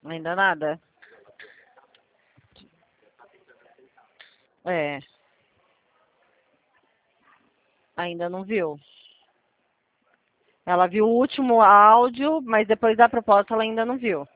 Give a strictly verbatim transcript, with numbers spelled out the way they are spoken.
Ainda nada? É. Ainda não viu. Ela viu o último áudio, mas depois da proposta ela ainda não viu.